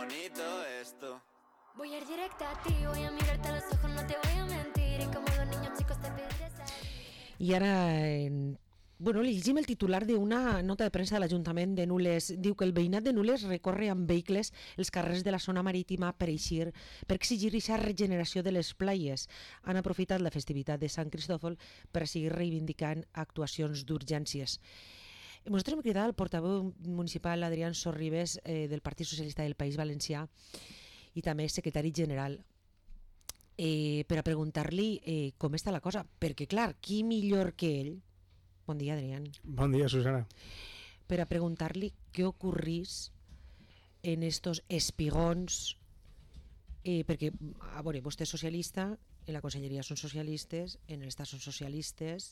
bonito esto. Voy a ir directa a ti, voy a mirarte a los ojos, no te voy a mentir. Y como dos niños chicos te pediré salir. I ara, llegim el titular d'una nota de premsa de l'Ajuntament de Nules. Diu que el veïnat de Nules recorre amb vehicles els carrers de la zona marítima per exigir aquesta regeneració de les platges. Han aprofitat la festivitat de Sant Cristòfol per seguir reivindicant actuacions d'urgències. Nosaltres hem cridat al portaveu municipal Adrián Sorribes del Partit Socialista del País Valencià i també secretari general per a preguntar-li com està la cosa, perquè clar, qui millor que ell, bon dia Adrián, bon dia Susana, per a preguntar-li què ocorrís en estos espigons, perquè a veure, vostè és socialista, en la conselleria són socialistes, en l'Estat són socialistes,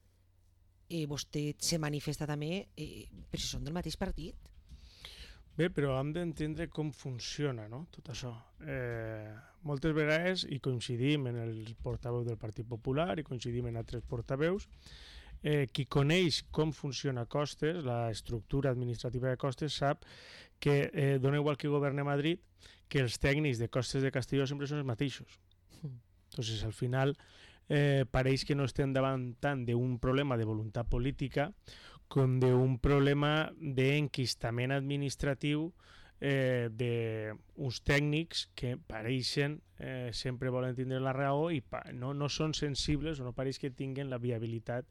vostè se manifesta també, però si són del mateix partit. Bé, però hem d'entendre com funciona, no?, tot això. Moltes vegades hi coincidim en el portaveu del Partit Popular i coincidim en altres portaveus. Qui coneix com funciona Costes, l'estructura administrativa de Costes, sap que dona igual que governa Madrid, que els tècnics de Costes de Castelló sempre són els mateixos. Entonces, al final, pareix que no estem davant tant d'un problema de voluntat política com d'un problema d'enquistament administratiu d'uns tècnics que pareixen sempre volen tindre la raó i no són sensibles o no pareix que tinguin la viabilitat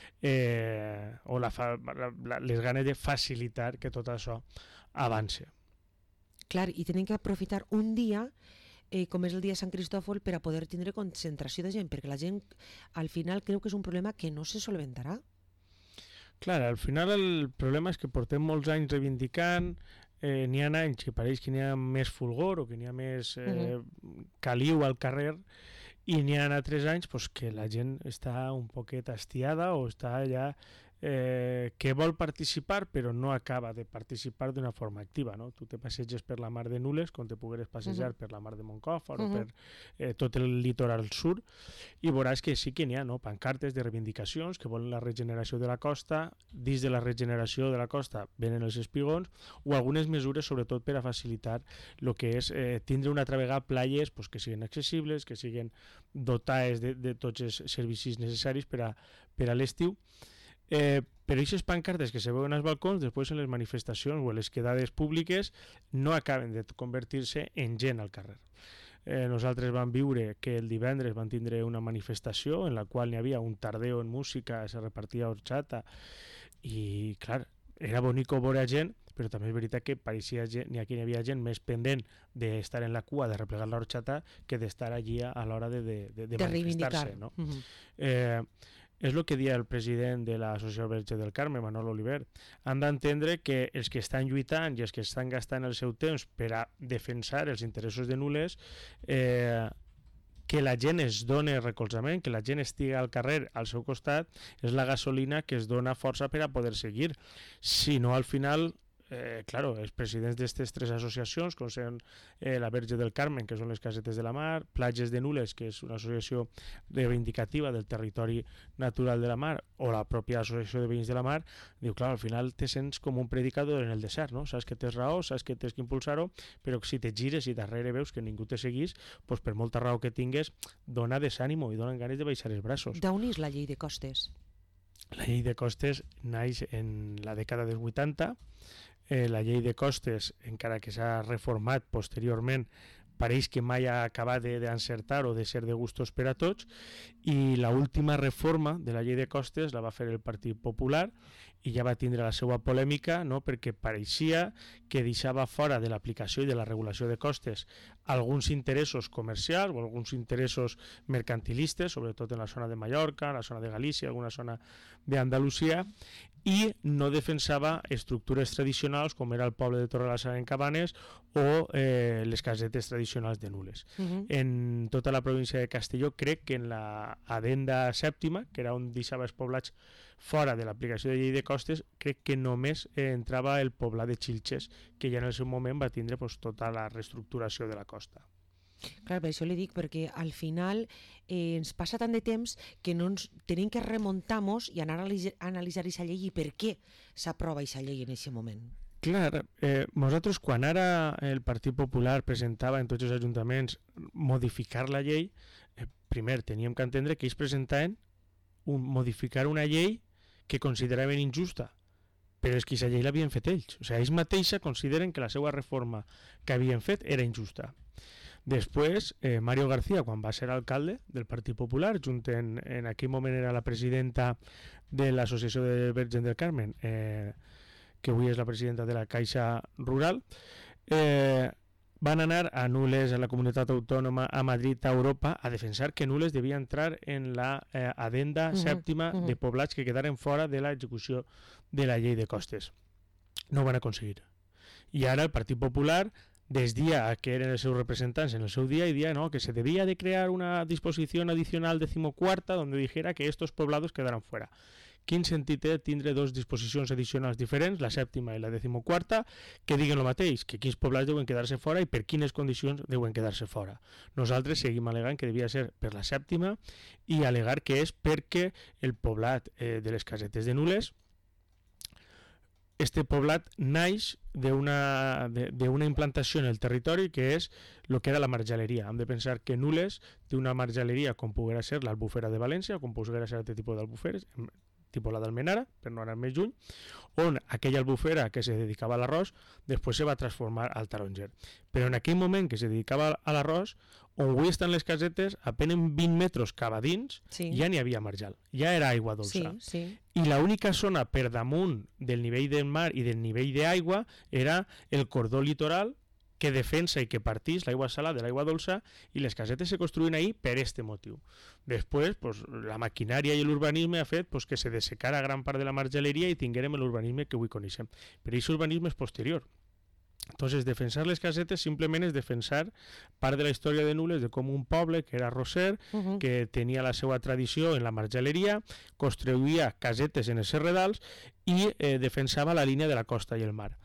o les ganes de facilitar que tot això avance. Clar, i tenen que aprofitar un dia com és el dia de Sant Cristòfol per a poder tindre concentració de gent, perquè la gent al final creu que és un problema que no se solventarà. Clar, al final el problema és que portem molts anys reivindicant, n'hi ha anys que pareix que n'hi ha més fulgor o que n'hi ha més caliu al carrer i n'hi ha altres anys pues, que la gent està un poquet hastiada o està allà que vol participar però no acaba de participar d'una forma activa, no? Tu te passeges per la mar de Nules com te pogueres passejar per la mar de Moncofa o per tot el litoral sud i veuràs que sí que n'hi ha, no? Pancartes de reivindicacions que volen la regeneració de la costa, dins de la regeneració de la costa venen els espigons o algunes mesures sobretot per a facilitar el que és tindre una altra vegada platges pues, que siguin accessibles, que siguin dotades de tots els servicis necessaris per a l'estiu. Però aquestes pancartes que se veuen als balcons després en les manifestacions o en les quedades públiques no acaben de convertir-se en gent al carrer. Nosaltres vam viure que el divendres van tindre una manifestació en la qual n'hi havia un tardeo en música, se repartia horchata i clar, era bonico veure gent, però també és veritat que pareixia gent, n'hi havia gent més pendent d'estar en la cua, de replegar la horchata, que d'estar allí a l'hora de manifestar-se. No? És el que deia el president de l'Associació Verge del Carme, Manol Oliver. Han d'entendre que els que estan lluitant i els que estan gastant el seu temps per a defensar els interessos de Nules, que la gent es doni recolzament, que la gent estigui al carrer al seu costat, és la gasolina que es dona força per a poder seguir. Si no, al final, claro, els presidents d'aquestes tres associacions, com són la Verge del Carmen, que són les Casetes de la Mar, Platges de Nules, que és una associació reivindicativa del territori natural de la mar, o la pròpia associació de veïns de la mar, diu, clar, al final te sents com un predicador en el desert, no? Saps que tens raó, saps que tens que impulsar-ho, però si te gires i darrere veus que ningú te seguís, doncs per molta raó que tingues, dona desànimo i donen ganes de baixar els braços. D'on és la llei de costes? La llei de costes naix en la dècada dels 80. La llei de costes, encara que s'ha reformat posteriorment, pareix que mai ha acabat d'encertar o de ser de gustos per a tots, i l'última reforma de la llei de costes la va fer el Partit Popular i ja va tindre la seva polèmica, no? Perquè pareixia que deixava fora de l'aplicació i de la regulació de costes alguns interessos comercials o alguns interessos mercantilistes, sobretot en la zona de Mallorca, la zona de Galícia, alguna zona d'Andalusia, i no defensava estructures tradicionals com era el poble de Torrelassa en Cabanes o les casetes tradicionals de Nules. En tota la província de Castelló, crec que en la adenda sèptima, que era on deixava els poblats fora de l'aplicació de llei de costes, crec que només entrava el poblat de Xilxes, que ja en el seu moment va tindre tota la reestructuració de la costa. Clar, per això li dic, perquè al final ens passa tant de temps que no ens tenim que remuntar-nos i anar a analitzar aquesta llei i per què s'aprova aquesta llei en aquest moment. Clar, nosaltres quan ara el Partit Popular presentava en tots els ajuntaments modificar la llei, primer teníem que entendre que ells presentaven modificar una llei que consideraven injusta, però és que aquesta llei l'havien fet ells. O sigui, ells mateixos consideren que la seva reforma que havien fet era injusta. Després, Mario García, quan va ser alcalde del Partit Popular, junt en aquell moment era la presidenta de l'Associació de Vergen del Carmen, que avui és la presidenta de la Caixa Rural, van anar a Nules, a la comunitat autònoma, a Madrid, a Europa, a defensar que Nules devia entrar en la adenda sèptima de poblats que quedaren fora de l'execució de la llei de costes. No ho van aconseguir. I ara el Partit Popular desdia a que eren els seus representants en el seu dia y dia no, que se debía de crear una disposición adicional 14ª donde dijera que estos poblados quedaran fuera. Quin sentit té tindre dos disposicions addicionals diferents, la 7ª i la 14ª, que diguen el mateix, que quins poblats deuen quedar-se fora i per quines condicions deuen quedar-se fora. Nosaltres seguim alegant que devia ser per la 7ª i alegar que és perquè el poblat de les casetes de Nules, este poblat naix d'una implantació en el territori que és el que era la marjaleria. Hem de pensar que Nules té una marjaleria com poguera ser l'Albufera de València o com poguera ser altre tipus d'albuferes, tipus la d'Almenara, per no anar més lluny, on aquella albufera que se dedicava a l'arròs després se va transformar al taronger. Però en aquell moment que se dedicava a l'arròs, on avui estan les casetes, apenas 20 metres cap a dins, ja n'hi havia marjal, ja era aigua dolça. I l'única zona per damunt del nivell del mar i del nivell d'aigua era el cordó litoral que defensa i que partís l'aigua salada de l'aigua dolça i les casetes se construïen ahí per este motiu. Després, pues, la maquinària i l'urbanisme ha fet pues, que se dessecara gran part de la marjaleria i tinguérem l'urbanisme que avui coneixem. Però aquest urbanisme és posterior. Entonces, defensar les casetes simplement és defensar part de la història de Nules de com un poble que era arrosser, que tenia la seva tradició en la marjaleria, construïa casetes en els serredals i defensava la línia de la costa i el mar.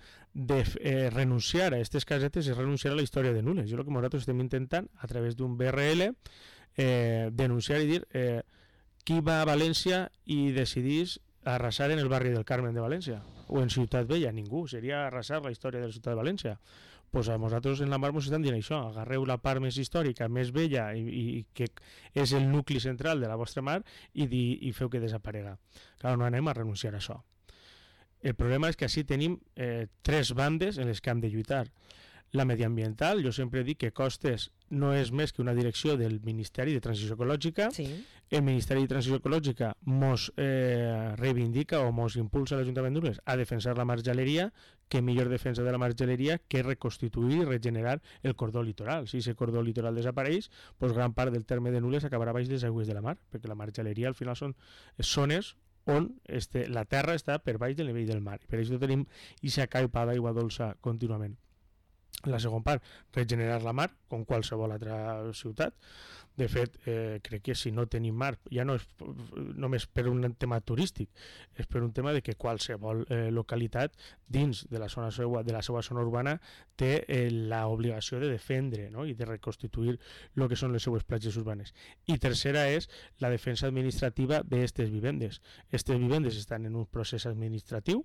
Renunciar a aquestes casetes és renunciar a la història de Nules. Jo el que nosaltres estem intentant, a través d'un BRL, denunciar i dir qui va a València i decidís arrasar en el barri del Carmen de València o en Ciutat Vella. Ningú. Seria arrasar la història de la ciutat de València. Pues a nosaltres en la mar ens estan dient això, agarreu la part més històrica, més vella i que és el nucli central de la vostra mar i feu que desaparega. Clar, no anem a renunciar a això. El problema és que així tenim tres bandes en les que hem de lluitar. La mediambiental, jo sempre dic que Costes no és més que una direcció del Ministeri de Transició Ecològica. El Ministeri de Transició Ecològica mos reivindica o mos impulsa l'Ajuntament de Nules a defensar la marjaleria, que millor defensa de la marjaleria que reconstituir i regenerar el cordó litoral. Si aquest cordó litoral desapareix, doncs gran part del terme de Nules acabarà baix les aigües de la mar, perquè la marjaleria al final són zones on la terra està per baix del nivell del mar. Per això tenim aquesta caipa d'aigua dolça contínuament. La segona part, regenerar la mar, com qualsevol altra ciutat. De fet, crec que si no tenim mar, ja no és només per un tema turístic, és per un tema de que qualsevol localitat dins de la seva zona urbana té l'obligació de defendre, no? I de reconstituir el que són les seues platges urbanes. I tercera és la defensa administrativa d'aquestes vivendes. Aquestes vivendes estan en un procés administratiu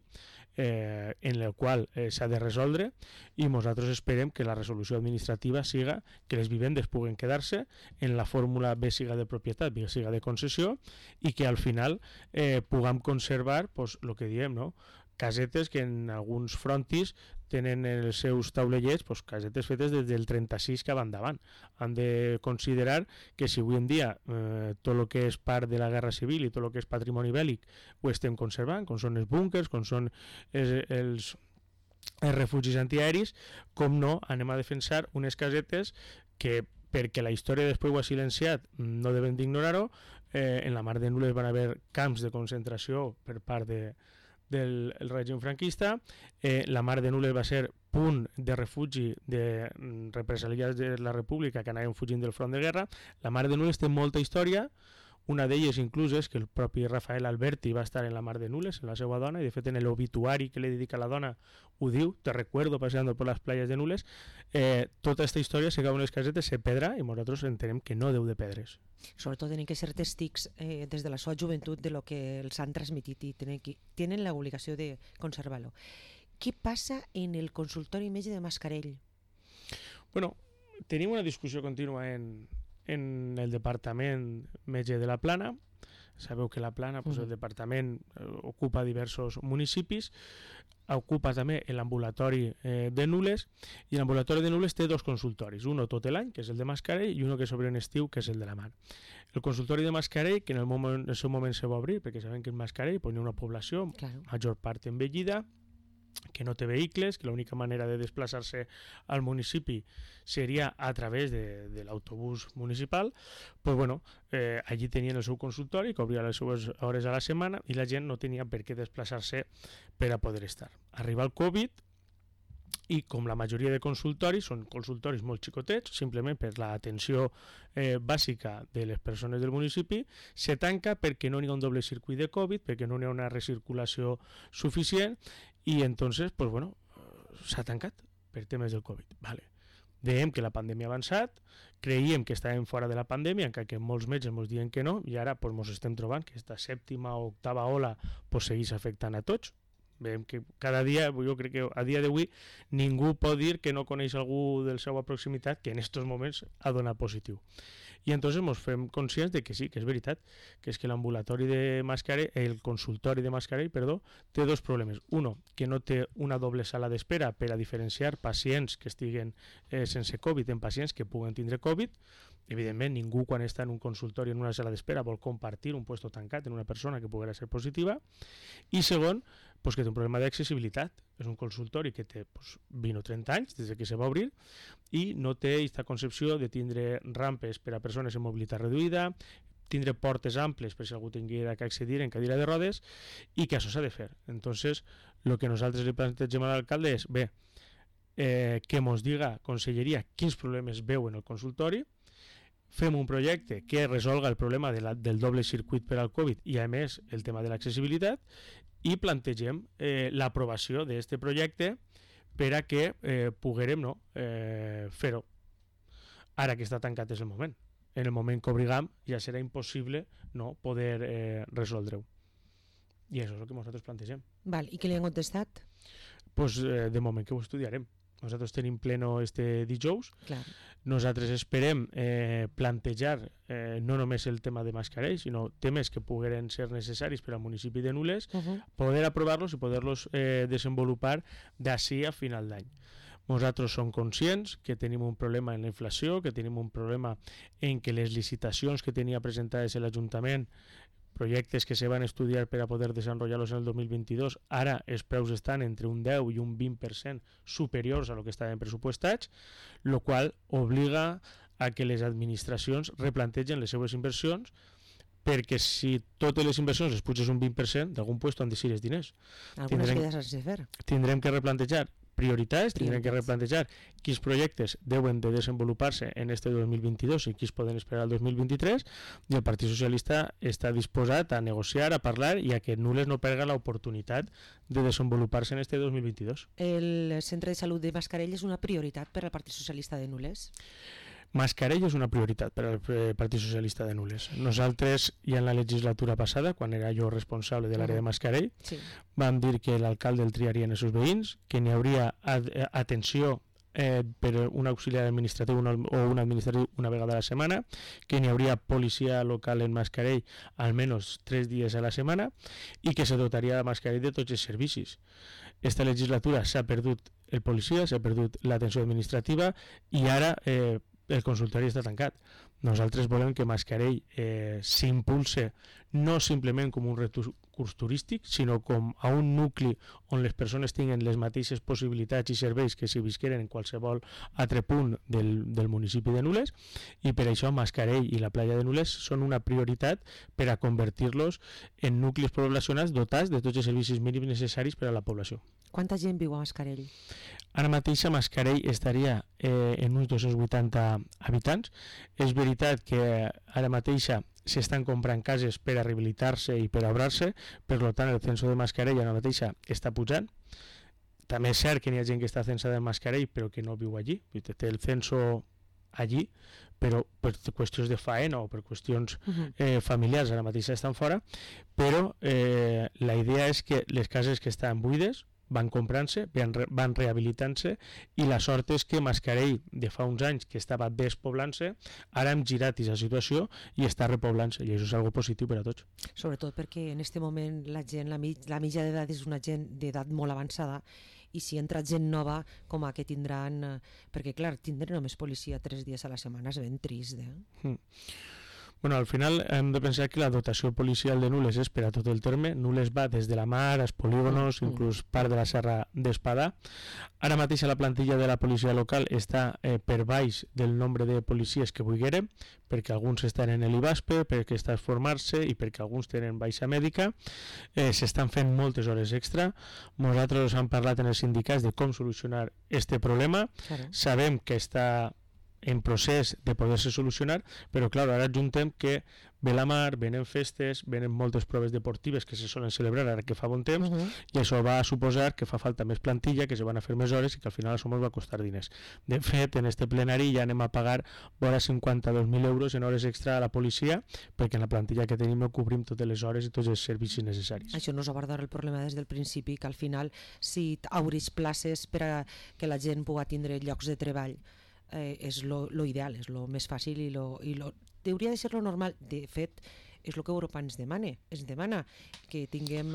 en el qual s'ha de resoldre i nosaltres esperem que la resolució administrativa siga que les vivendes puguen quedar-se en la fórmula bé siga de propietat, bé siga de concessió i que al final puguem conservar el que diem, no? Casetes que en alguns frontis tenen els seus taulellets, casetes fetes des del 36 cap endavant. Han de considerar que si avui en dia tot el que és part de la guerra civil i tot el que és patrimoni bèl·lic ho estem conservant, com són els búnkers, com són els refugis antiaeris, com no anem a defensar unes casetes que perquè la història després ho ha silenciat, no devem d'ignorar-ho. En la mar de Nules van haver camps de concentració per part del règim franquista. La mar de Nules va ser punt de refugi de represaliats de la república que anaven fugint del front de guerra. La mar de Nules té molta història. Una d'elles inclús és que el propi Rafael Alberti va estar en la mar de Nules, en la seva dona, i de fet en l'obituari que li dedica a la dona ho diu, te recuerdo paseando por las playas de Nules. Tota aquesta història se cau en les casetes, se pedra, i nosaltres entenem que no deu de pedres. Sobretot tenen que ser testics des de la seva joventut de lo que els han transmitit i tenen l'obligació de conservar-lo. Què passa en el consultori metge de Mascarell? Bueno, tenim una discussió contínua en el departament metge de la Plana. Sabeu que la Plana, el departament ocupa diversos municipis, ocupa també l'ambulatori de Nules, i l'ambulatori de Nules té 2 consultoris, un tot l'any, que és el de Mascarell, i un que s'obre en estiu, que és el de la Mar. El consultori de Mascarell, que en el seu moment se va obrir, perquè sabem que en Mascarell hi ha una població, major part envellida, que no té vehicles, que l'única manera de desplaçar-se al municipi seria a través de l'autobús municipal, pues bueno, allí tenien el seu consultori, que obria les seues hores a la setmana, i la gent no tenia per què desplaçar-se per a poder estar. Arriba el Covid, i com la majoria de consultoris, són consultoris molt xicotets, simplement per l'atenció bàsica de les persones del municipi, se tanca perquè no hi ha un doble circuit de Covid, perquè no hi ha una recirculació suficient, i entonces, pues bueno, s'ha tancat per temes del Covid. Vale. Veiem que la pandèmia ha avançat, creiem que estàvem fora de la pandèmia, encara que molts metges ens diuen que no, i ara pues, ens estem trobant que aquesta 7ª o 8ª ola pues, segueix afectant a tots. Veiem que cada dia, jo crec que a dia d'avui, ningú pot dir que no coneix algú de la seva proximitat que en aquests moments ha donat positiu. I entonces ens fem conscients de que sí, que és veritat, que és que l'ambulatori de Mascarell, el consultori de Mascarell, té 2 problemes. Uno, que no té una doble sala d'espera per a diferenciar pacients que estiguen sense Covid en pacients que puguen tindre Covid. Evidentment, ningú quan està en un consultori en una sala d'espera vol compartir un puesto tancat en una persona que poguera ser positiva. I segon, pues que té un problema d'accessibilitat. És un consultori que té 20 o 30 anys des que se va obrir i no té aquesta concepció de tindre rampes per a persones amb mobilitat reduïda, tindre portes amples per si algú tinguera que accedir en cadira de rodes, i que això s'ha de fer. Entonces, el que nosaltres li plantegem a l'alcalde és, bé, que ens diga, conselleria, quins problemes veu en el consultori, fem un projecte que resolga el problema del doble circuit per al Covid i, a més, el tema de l'accessibilitat, i plantegem l'aprovació d'aquest projecte per a que poguérem fer-ho. Ara que està tancat és el moment. En el moment que obrigam ja serà impossible poder resoldre-ho. I això és el que nosaltres plantegem. Val, i què li han contestat? Pues, de moment que ho estudiarem. Nosaltres tenim pleno este dijous. Clar. Nosaltres esperem plantejar no només el tema de Mascarell, sinó temes que pogueren ser necessaris per al municipi de Nules, poder aprovar-los i poder-los desenvolupar d'ací a final d'any. Nosaltres som conscients que tenim un problema en la inflació, que tenim un problema en que les licitacions que tenia presentades l'Ajuntament, projectes que se van estudiar per a poder desenvolupar-los en el 2022, ara els preus estan entre un 10 i un 20% superiors a lo que estaven pressupostats, el qual obliga a que les administracions replantegen les seues inversions, perquè si totes les inversions les puges un 20%, d'algun lloc han de ser els diners. Algunes coses has de fer. Tindrem que replantejar prioritats, tindrem que replantejar quins projectes deuen de desenvolupar-se en este 2022 i quins poden esperar al 2023, i el Partit Socialista està disposat a negociar, a parlar i a que Nules no perga l'oportunitat de desenvolupar-se en este 2022. El centre de salut de Mascarell és una prioritat per al Partit Socialista de Nules? Mascarell és una prioritat per al Partit Socialista de Nules. Nosaltres, ja en la legislatura passada, quan era jo responsable de l'àrea de Mascarell, vam dir que l'alcalde el triarien els seus veïns, que n'hi hauria atenció per un auxiliar administratiu o un administratiu una vegada a la setmana, que n'hi hauria policia local en Mascarell almenys 3 dies a la setmana i que se dotaria de Mascarell de tots els servicis. Esta legislatura s'ha perdut el policia, s'ha perdut l'atenció administrativa i ara el consultori està tancat. Nosaltres volem que Mascarell s'impulse no simplement com un recurs turístic, sinó com a un nucli on les persones tinguen les mateixes possibilitats i serveis que si visqueren en qualsevol altre punt del municipi de Nules, i per això Mascarell i la platja de Nules són una prioritat per a convertir-los en nuclis poblacionals dotats de tots els servicis mínims necessaris per a la població. Quanta gent viu a Mascarell? Ara mateix a Mascarell estaria en uns 280 habitants. És veritat que ara mateix s'estan comprant cases per a rehabilitar-se i per a obrar-se, per tant el censo de Mascarell ara mateix està pujant. També és cert que n'hi ha gent que està censada en Mascarell però que no viu allí, té el censo allí, però per qüestions de faena o per qüestions familiars ara mateix estan fora, però la idea és que les cases que estan buides van comprant-se, van rehabilitant-se, i la sort és que Mascarell, de fa uns anys que estava despoblant-se, ara hem girat aquesta situació i està repoblant-se, i això és algo positiu per a tots. Sobretot perquè en aquest moment la gent, la mitja d'edat és una gent d'edat molt avançada, i si entra gent nova, com a que tindran... perquè, clar, tindre només policia 3 dies a la setmana és ben trist, Bueno, al final hem de pensar que la dotació policial de Nules és per a tot el terme. Nules va des de la mar, als polígonos, inclús part de la serra d'Espadà. Ara mateix la plantilla de la policia local està per baix del nombre de policies que vulguérem, perquè alguns estan en l'IBASPE, perquè està a formar-se i perquè alguns tenen baixa mèdica. S'estan fent moltes hores extra. Nosaltres hem parlat en els sindicats de com solucionar este problema. Claro. Sabem que està en procés de poder-se solucionar, però clar, ara ajuntem que ve la mar, venen festes, venen moltes proves deportives que se solen celebrar ara que fa bon temps, i això va a suposar que fa falta més plantilla, que se van a fer més hores i que al final això ens va costar diners. De fet, en este plenari ja anem a pagar vora 52.000 euros en hores extra a la policia, perquè en la plantilla que tenim no cobrim totes les hores i tots els servicis necessaris. Això no és abordar el problema des del principi, que al final, si obrís places per a que la gent pugui tindre llocs de treball, és lo ideal, és lo més fàcil i hauria de ser lo normal. De fet, és el que Europa ens demana. Ens demana que tinguem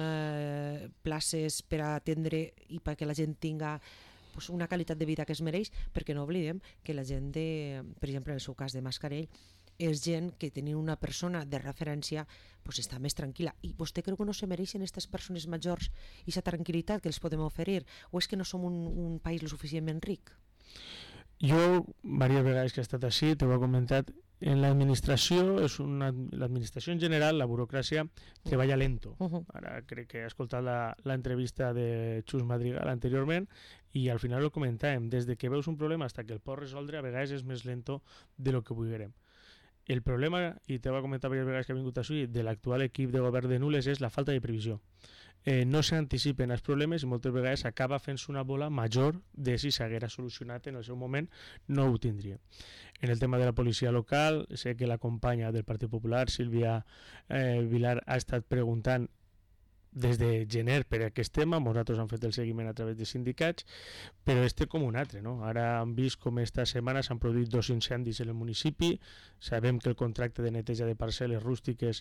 places per a atendre i perquè la gent tinga una qualitat de vida que es mereix, perquè no oblidem que la gent per exemple, en el seu cas de Mascarell, és gent que tenint una persona de referència està més tranquil·la. I vostè creu que no se mereixen aquestes persones majors i aquesta tranquil·litat que els podem oferir? O és que no som un país lo suficientment ric? Jo, diverses vegades que he estat així, t'ho he comentat, en l'administració, l'administració en general, la burocràcia, treballa lento. Ara crec que he escoltat l'entrevista de Xus Madrigal anteriorment i al final ho comentàvem, des de que veus un problema fins que el pots resoldre, a vegades és més lento de lo que vulguérem. El problema, i t'ho he comentat diverses vegades que he vingut així, de l'actual equip de govern de Nules és la falta de previsió. No s'anticipen els problemes i moltes vegades acaba fent-se una bola major de si s'haguera solucionat en el seu moment, no ho tindria. En el tema de la policia local, sé que la companya del Partit Popular, Sílvia Vilar, ha estat preguntant des de gener per aquest tema, nosaltres hem fet el seguiment a través de sindicats, però este com un altre, no? Ara hem vist com esta setmana s'han produït 2 incendis en el municipi, sabem que el contracte de neteja de parcel·les rústiques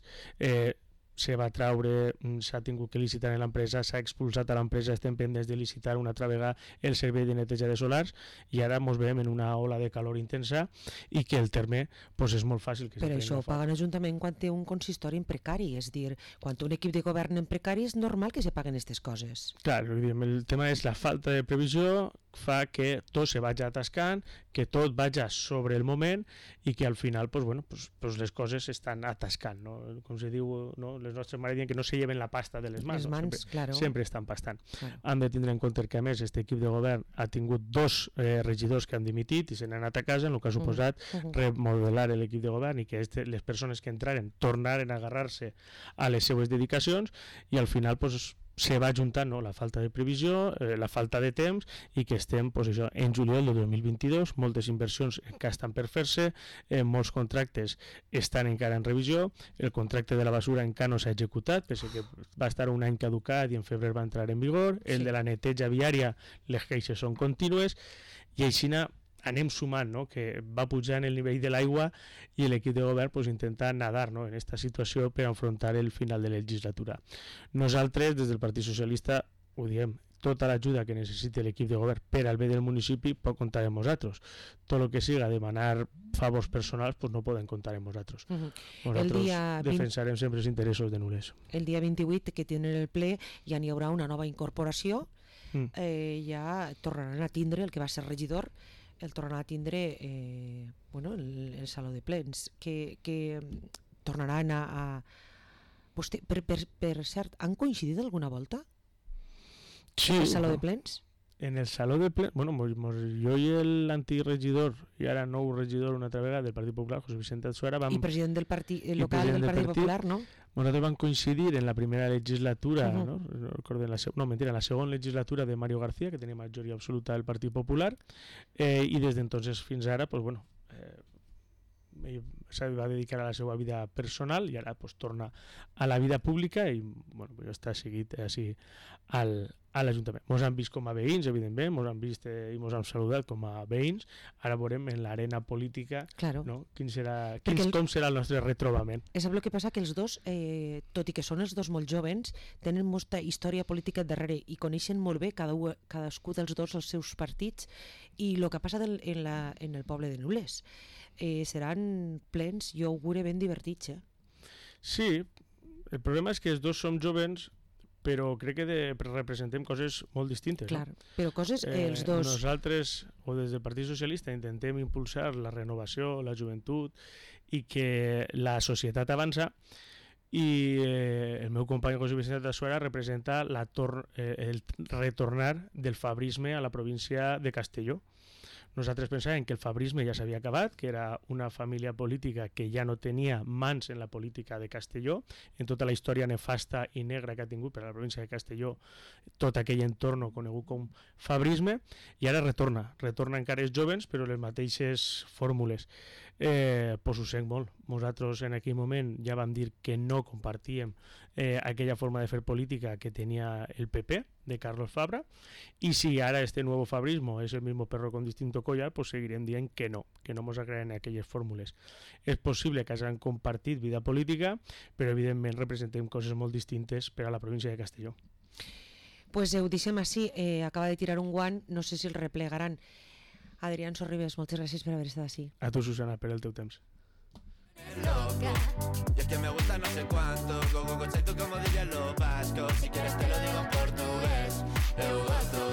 se va traure, s'ha tingut que licitar en l'empresa, s'ha expulsat a l'empresa, estem pendents de licitar una altra vegada el servei de neteja de solars i ara ens veiem en una ola de calor intensa i que el terme és molt fàcil que per això ho paga l'Ajuntament quan té un consistori en precari, és dir, quan té un equip de govern en precari és normal que se paguen aquestes coses. Clar, el tema és la falta de previsió, fa que tot se vagi atascant, que tot vagi sobre el moment i que al final les coses estan atascant, no? Com se diu, no? Les nostres mares diuen que no se lleven la pasta de les mans, sempre estan pastant. Hem de tindre en compte que a més aquest equip de govern ha tingut 2 regidors que han dimitit i se n'han anat a casa, en el que ha suposat remodelar l'equip de govern i que les persones que entraren tornaren a agarrar-se a les seues dedicacions i al final se va juntant la falta de previsió, la falta de temps i que estem en juliol de 2022, moltes inversions encara estan per fer-se, molts contractes estan encara en revisió, el contracte de la basura encara no s'ha executat, perquè que va estar un any caducat i en febrer va entrar en vigor, el de la neteja viària, les queixes són contínues i així anem sumant, que va pujant el nivell de l'aigua i l'equip de govern intenta nadar en aquesta situació per enfrontar el final de la legislatura. Nosaltres, des del Partit Socialista, ho diem, tota l'ajuda que necessiti l'equip de govern per al bé del municipi pot comptar amb nosaltres. Tot el que siga demanar favors personals no poden comptar amb nosaltres. Nosaltres defensarem sempre els interessos de Nules. El dia 28 que tenen el ple ja n'hi haurà una nova incorporació, ja tornaran a tindre el que va ser regidor, el tornarà a tindre el saló de plens, que tornaran a... Vostè, per cert, han coincidit alguna volta? Sí. En el saló de plens? En el saló de plens, jo i l'antic regidor, i ara nou regidor una altra vegada del Partit Popular, José Vicente Alzuara, i president del partit local del Partit Popular, no? Nosaltres vam coincidir en la primera legislatura, no recordo, en la segona legislatura de Mario García, que tenia majoria absoluta del Partit Popular, i des d'entonces fins ara, se va dedicar a la seva vida personal i ara pues, torna a la vida pública i bueno, pues, està seguit així a l'Ajuntament. Mos han vist com a veïns, evidentment, mos han vist i mos han saludat com a veïns. Ara veurem en l'arena política no? com serà el nostre retrobament. És el que passa que els dos, tot i que són els dos molt joves, tenen molta història política darrere i coneixen molt bé cadascú dels dos els seus partits i el que passa en el poble de Nules. Seran plens, jo augure ben divertits. Sí, el problema és que els dos som jovens però crec que representem coses molt distintes. Clar, però coses els dos... Nosaltres, o des del Partit Socialista, intentem impulsar la renovació, la joventut i que la societat avança i el meu company José Vicente Tassuera representa el retornar del fabrisme a la província de Castelló. Nosaltres pensàvem que el fabrisme ja s'havia acabat, que era una família política que ja no tenia mans en la política de Castelló, en tota la història nefasta i negra que ha tingut per a la província de Castelló, tot aquell entorn conegut com fabrisme, i ara retorna encara els jovens, però les mateixes fórmules. Pues ho sent molt. Nosaltres en aquell moment ja vam dir que no compartíem aquella forma de fer política que tenia el PP de Carlos Fabra, i si ara este nuevo fabrismo es el mismo perro con distinto collar, pues seguirem dient que no ens agraden aquelles fórmules. És possible que hagin compartit vida política, però evidentment representem coses molt distintes per a la província de Castelló. Pues ho deixem així, acaba de tirar un guant, no sé si el replegaran. Adrián Sorribes, moltes gràcies per haver estat així. A tu, Susana, per el teu temps. Loca, y es que me gusta no sé cuánto, go, go, go, tú como dirían los vascos, si quieres te lo digo en portugués, eu gosto